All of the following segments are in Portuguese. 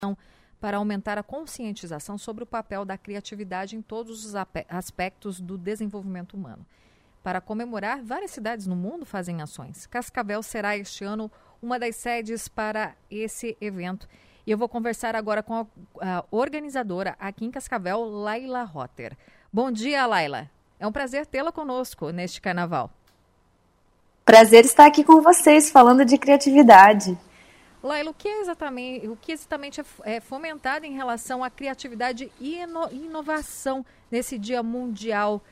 para aumentar a conscientização sobre o papel da criatividade em todos os aspectos do desenvolvimento humano. Para comemorar, várias cidades no mundo fazem ações. Cascavel será este ano uma das sedes para esse evento. E eu vou conversar agora com a organizadora aqui em Cascavel, Laila Rotter. Bom dia, Laila. É um prazer tê-la conosco neste carnaval. Prazer estar aqui com vocês, falando de criatividade. Laila, o que exatamente é fomentado em relação à criatividade e inovação nesse Dia Mundial?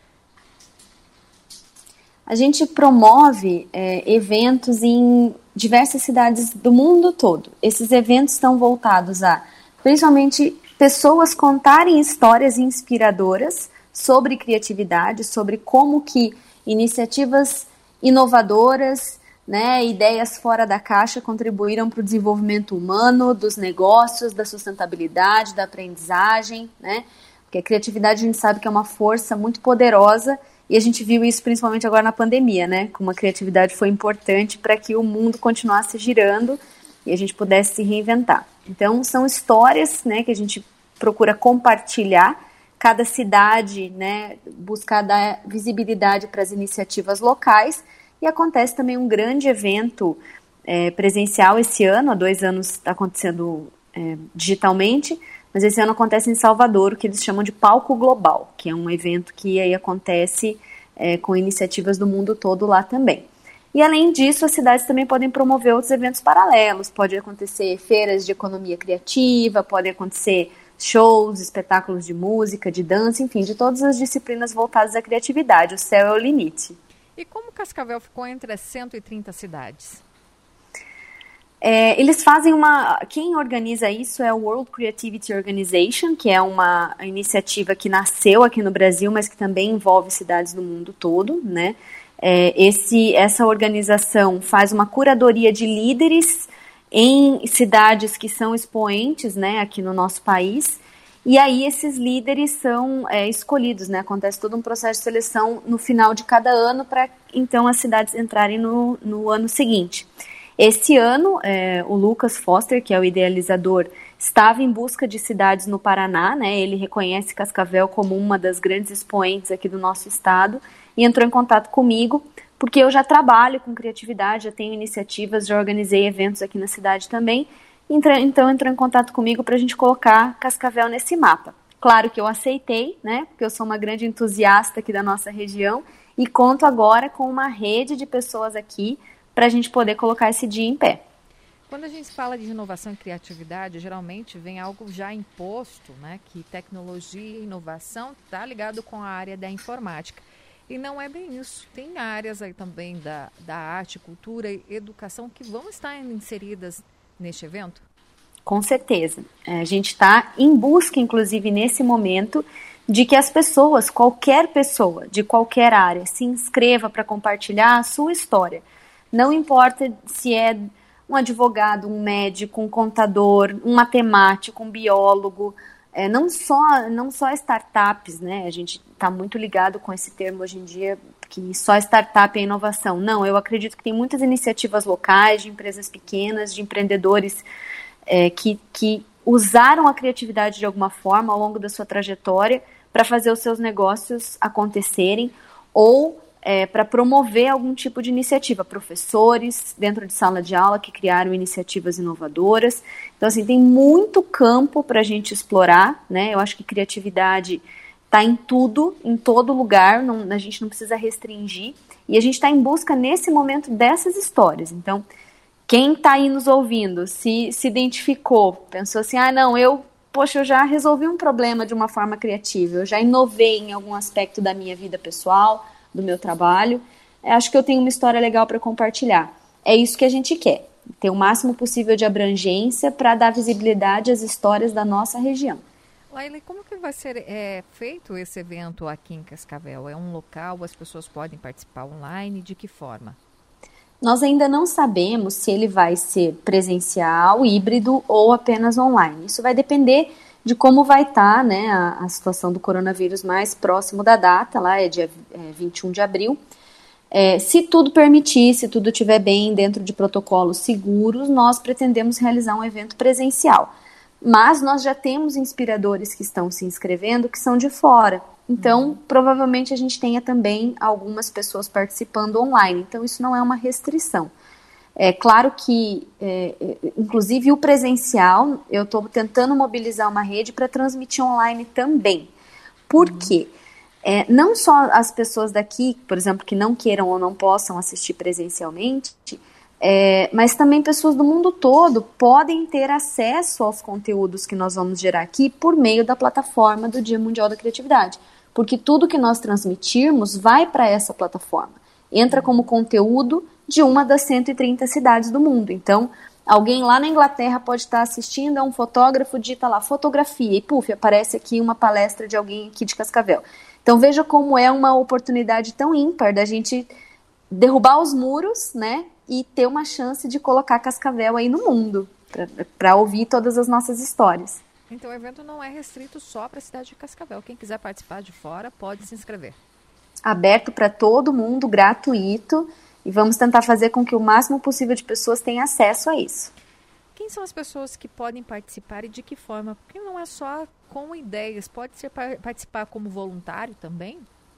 A gente promove eventos em diversas cidades do mundo todo. Esses eventos estão voltados a, principalmente, pessoas contarem histórias inspiradoras sobre criatividade, sobre como que iniciativas inovadoras, né, ideias fora da caixa contribuíram para o desenvolvimento humano, dos negócios, da sustentabilidade, da aprendizagem, né? Porque a criatividade a gente sabe que é uma força muito poderosa e a gente viu isso principalmente agora na pandemia, né? Como a criatividade foi importante para que o mundo continuasse girando e a gente pudesse se reinventar. Então, são histórias, né, que a gente procura compartilhar. Cada cidade, né, buscar dar visibilidade para as iniciativas locais. E acontece também um grande evento presencial esse ano, há 2 anos está acontecendo digitalmente, mas esse ano acontece em Salvador, o que eles chamam de Palco Global, que é um evento que aí acontece com iniciativas do mundo todo lá também. E além disso, as cidades também podem promover outros eventos paralelos, pode acontecer feiras de economia criativa, pode acontecer shows, espetáculos de música, de dança, enfim, de todas as disciplinas voltadas à criatividade, o céu é o limite. E como Cascavel ficou entre as 130 cidades? Eles fazem quem organiza isso é o World Creativity Organization, que é uma iniciativa que nasceu aqui no Brasil, mas que também envolve cidades do mundo todo, né? Essa organização faz uma curadoria de líderes em cidades que são expoentes, né, aqui no nosso país. E aí esses líderes são escolhidos, né? Acontece todo um processo de seleção no final de cada ano para então as cidades entrarem no ano seguinte. Esse ano, o Lucas Foster, que é o idealizador, estava em busca de cidades no Paraná, né? Ele reconhece Cascavel como uma das grandes expoentes aqui do nosso estado e entrou em contato comigo, porque eu já trabalho com criatividade, já tenho iniciativas, já organizei eventos aqui na cidade também. Então entrou em contato comigo para a gente colocar Cascavel nesse mapa. Claro que eu aceitei, né? Porque eu sou uma grande entusiasta aqui da nossa região e conto agora com uma rede de pessoas aqui para a gente poder colocar esse dia em pé. Quando a gente fala de inovação e criatividade, geralmente vem algo já imposto, né? Que tecnologia e inovação está ligado com a área da informática. E não é bem isso. Tem áreas aí também da arte, cultura e educação que vão estar inseridas neste evento? Com certeza. A gente está em busca, inclusive nesse momento, de que as pessoas, qualquer pessoa de qualquer área, se inscreva para compartilhar a sua história. Não importa se é um advogado, um médico, um contador, um matemático, um biólogo, não só startups, né? A gente está muito ligado com esse termo hoje em dia, que só startup é inovação. Não, eu acredito que tem muitas iniciativas locais, de empresas pequenas, de empreendedores que usaram a criatividade de alguma forma ao longo da sua trajetória para fazer os seus negócios acontecerem ou para promover algum tipo de iniciativa. Professores dentro de sala de aula que criaram iniciativas inovadoras. Então, assim, tem muito campo para a gente explorar, né? Eu acho que criatividade está em tudo, em todo lugar, a gente não precisa restringir, e a gente está em busca, nesse momento, dessas histórias. Então, quem está aí nos ouvindo, se identificou, pensou assim, eu já resolvi um problema de uma forma criativa, eu já inovei em algum aspecto da minha vida pessoal, do meu trabalho, acho que eu tenho uma história legal para compartilhar. É isso que a gente quer, ter o máximo possível de abrangência para dar visibilidade às histórias da nossa região. Laila, como que vai ser feito esse evento aqui em Cascavel? É um local, as pessoas podem participar online, de que forma? Nós ainda não sabemos se ele vai ser presencial, híbrido ou apenas online. Isso vai depender de como vai estar, né, a situação do coronavírus mais próximo da data, lá é dia 21 de abril. Se tudo permitir, se tudo estiver bem dentro de protocolos seguros, nós pretendemos realizar um evento presencial. Mas nós já temos inspiradores que estão se inscrevendo que são de fora. Então, provavelmente a gente tenha também algumas pessoas participando online. Então, isso não é uma restrição. É claro que, inclusive o presencial, eu estou tentando mobilizar uma rede para transmitir online também. Por quê? Não só as pessoas daqui, por exemplo, que não queiram ou não possam assistir presencialmente, mas também pessoas do mundo todo podem ter acesso aos conteúdos que nós vamos gerar aqui por meio da plataforma do Dia Mundial da Criatividade. Porque tudo que nós transmitirmos vai para essa plataforma. Entra como conteúdo de uma das 130 cidades do mundo. Então, alguém lá na Inglaterra pode estar assistindo, é um fotógrafo, digita lá fotografia e puf, aparece aqui uma palestra de alguém aqui de Cascavel. Então, veja como é uma oportunidade tão ímpar da gente derrubar os muros, né, e ter uma chance de colocar Cascavel aí no mundo, para ouvir todas as nossas histórias. Então o evento não é restrito só para a cidade de Cascavel. Quem quiser participar de fora pode se inscrever. Aberto para todo mundo, gratuito, e vamos tentar fazer com que o máximo possível de pessoas tenham acesso a isso. Quem são as pessoas que podem participar e de que forma? Porque não é só com ideias, pode ser participar como voluntário também?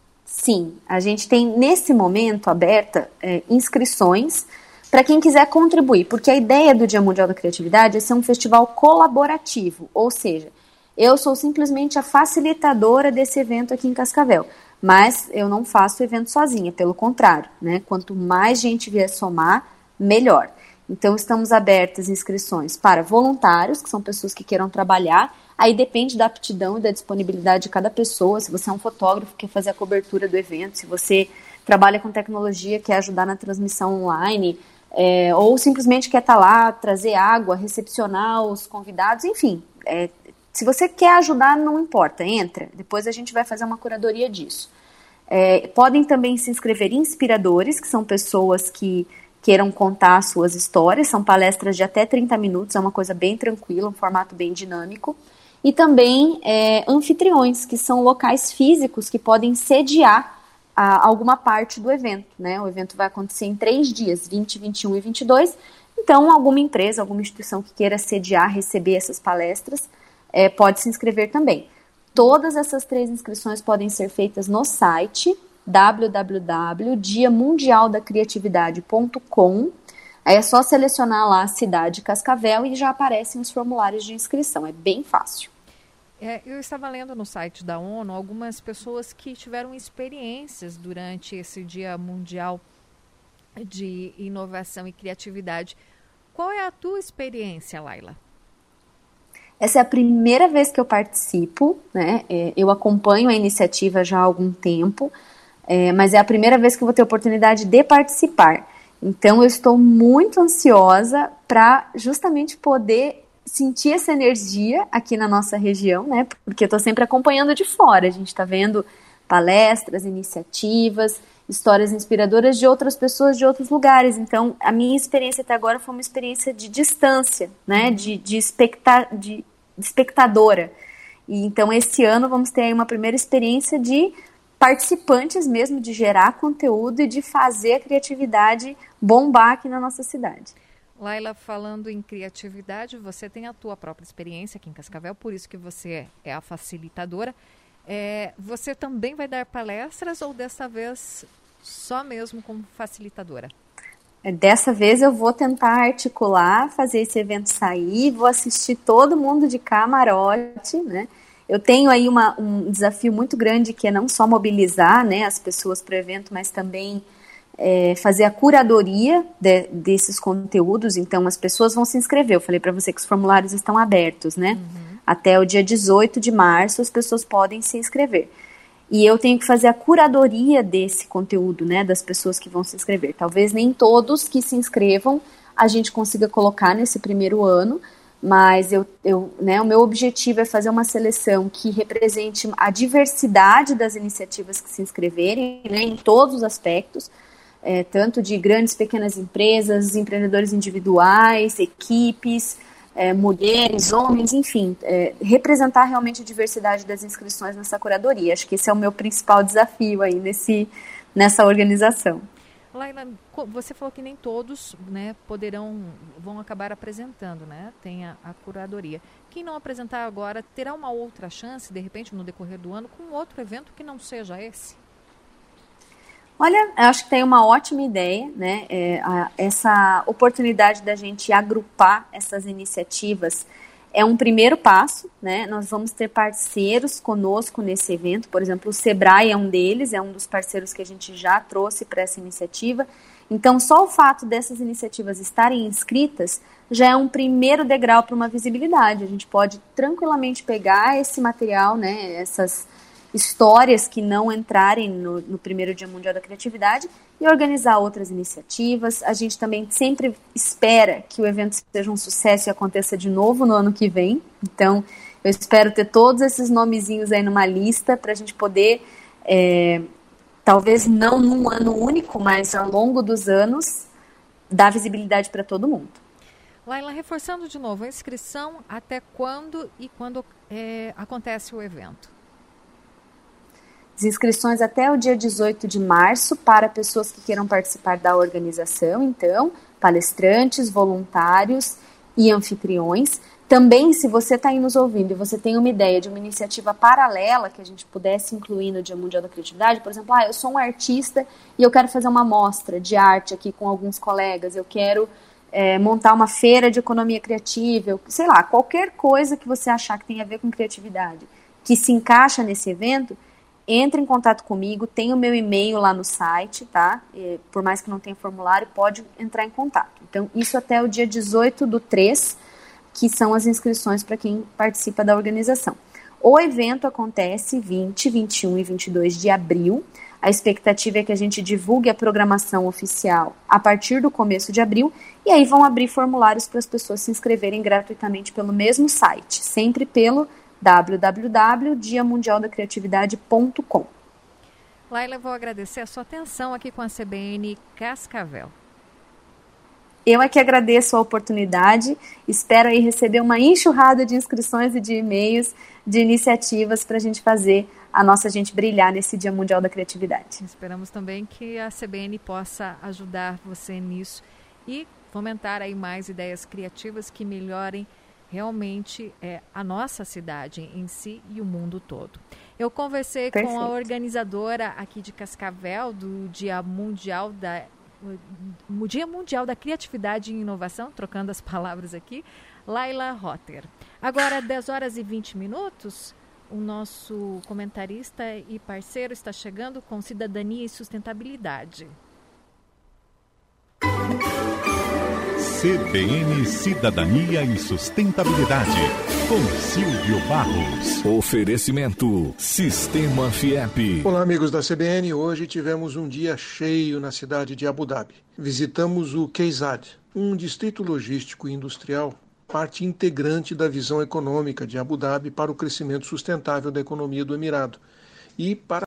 Sim, a gente tem nesse momento aberta inscrições para quem quiser contribuir, porque a ideia do Dia Mundial da Criatividade é ser um festival colaborativo, ou seja, eu sou simplesmente a facilitadora desse evento aqui em Cascavel, mas eu não faço o evento sozinha, pelo contrário, né? Quanto mais gente vier somar, melhor. Então, estamos abertas inscrições para voluntários, que são pessoas que queiram trabalhar, aí depende da aptidão e da disponibilidade de cada pessoa, se você é um fotógrafo, quer fazer a cobertura do evento, se você trabalha com tecnologia, quer ajudar na transmissão online, ou simplesmente quer estar lá, trazer água, recepcionar os convidados, enfim. Se você quer ajudar, não importa, entra. Depois a gente vai fazer uma curadoria disso. Podem também se inscrever inspiradores, que são pessoas que queiram contar suas histórias, são palestras de até 30 minutos, é uma coisa bem tranquila, um formato bem dinâmico. E também anfitriões, que são locais físicos que podem sediar alguma parte do evento, né? O evento vai acontecer em 3 dias, 20, 21 e 22. Então, alguma empresa, alguma instituição que queira sediar, receber essas palestras, pode se inscrever também. Todas essas 3 inscrições podem ser feitas no site www.diamundialdacriatividade.com. Aí é só selecionar lá a cidade Cascavel e já aparecem os formulários de inscrição. É bem fácil. Eu estava lendo no site da ONU algumas pessoas que tiveram experiências durante esse Dia Mundial de Inovação e Criatividade. Qual é a tua experiência, Laila? Essa é a primeira vez que eu participo, né? Eu acompanho a iniciativa já há algum tempo, mas é a primeira vez que eu vou ter a oportunidade de participar. Então, eu estou muito ansiosa para justamente poder sentir essa energia aqui na nossa região, né? Porque eu estou sempre acompanhando de fora. A gente está vendo palestras, iniciativas, histórias inspiradoras de outras pessoas de outros lugares. Então, a minha experiência até agora foi uma experiência de distância, né? De espectadora. E então, esse ano vamos ter aí uma primeira experiência de participantes mesmo, de gerar conteúdo e de fazer a criatividade bombar aqui na nossa cidade. Laila, falando em criatividade, você tem a tua própria experiência aqui em Cascavel, por isso que você é a facilitadora. Você também vai dar palestras ou dessa vez só mesmo como facilitadora? Dessa vez eu vou tentar articular, fazer esse evento sair, vou assistir todo mundo de camarote, né? Eu tenho aí um desafio muito grande que é não só mobilizar, né, as pessoas para o evento, mas também fazer a curadoria desses conteúdos. Então as pessoas vão se inscrever. Eu falei para você que os formulários estão abertos, né? Uhum. Até o dia 18 de março as pessoas podem se inscrever. E eu tenho que fazer a curadoria desse conteúdo, né, das pessoas que vão se inscrever. Talvez nem todos que se inscrevam a gente consiga colocar nesse primeiro ano, mas né, o meu objetivo é fazer uma seleção que represente a diversidade das iniciativas que se inscreverem, né, em todos os aspectos, tanto de grandes, pequenas empresas, empreendedores individuais, equipes, mulheres, homens, enfim, representar realmente a diversidade das inscrições nessa curadoria. Acho que esse é o meu principal desafio aí nessa organização. Laila, você falou que nem todos, né, vão acabar apresentando, né? Tem a curadoria. quem não apresentar agora terá uma outra chance, de repente, no decorrer do ano, com outro evento que não seja esse? Olha, eu acho que tem uma ótima ideia, né? Essa oportunidade da gente agrupar essas iniciativas é um primeiro passo, né? Nós vamos ter parceiros conosco nesse evento, por exemplo, o Sebrae é um deles, é um dos parceiros que a gente já trouxe para essa iniciativa. Então, só o fato dessas iniciativas estarem inscritas já é um primeiro degrau para uma visibilidade. A gente pode tranquilamente pegar esse material, né, essas histórias que não entrarem no primeiro Dia Mundial da Criatividade e organizar outras iniciativas. A gente também sempre espera que o evento seja um sucesso e aconteça de novo no ano que vem. Então, eu espero ter todos esses nomezinhos aí numa lista para a gente poder, talvez não num ano único, mas ao longo dos anos, dar visibilidade para todo mundo. Laila, reforçando de novo, a inscrição até quando e quando acontece o evento? As inscrições até o dia 18 de março para pessoas que queiram participar da organização, então, palestrantes, voluntários e anfitriões. Também, se você está aí nos ouvindo e você tem uma ideia de uma iniciativa paralela que a gente pudesse incluir no Dia Mundial da Criatividade, por exemplo, eu sou um artista e eu quero fazer uma mostra de arte aqui com alguns colegas, eu quero montar uma feira de economia criativa, sei lá, qualquer coisa que você achar que tem a ver com criatividade, que se encaixa nesse evento, entre em contato comigo, tem o meu e-mail lá no site, tá? Por mais que não tenha formulário, pode entrar em contato. Então, isso até o dia 18/3, que são as inscrições para quem participa da organização. O evento acontece 20, 21 e 22 de abril. A expectativa é que a gente divulgue a programação oficial a partir do começo de abril, e aí vão abrir formulários para as pessoas se inscreverem gratuitamente pelo mesmo site, sempre pelo www.diamundialdacriatividade.com. Laila, vou agradecer a sua atenção aqui com a CBN Cascavel. Eu é que agradeço a oportunidade, espero aí receber uma enxurrada de inscrições e de e-mails, de iniciativas para a gente fazer a nossa gente brilhar nesse Dia Mundial da Criatividade. Esperamos também que a CBN possa ajudar você nisso e fomentar aí mais ideias criativas que melhorem realmente a nossa cidade em si e o mundo todo. Eu conversei com a organizadora aqui de Cascavel do Dia Mundial da Criatividade e Inovação, trocando as palavras aqui, Laila Rotter. Agora, 10h20, o nosso comentarista e parceiro está chegando com Cidadania e Sustentabilidade. CBN Cidadania e Sustentabilidade, com Silvio Barros. Oferecimento Sistema Fiep. Olá, amigos da CBN. Hoje tivemos um dia cheio na cidade de Abu Dhabi. Visitamos o KEZAD, um distrito logístico e industrial, parte integrante da visão econômica de Abu Dhabi para o crescimento sustentável da economia do Emirado e para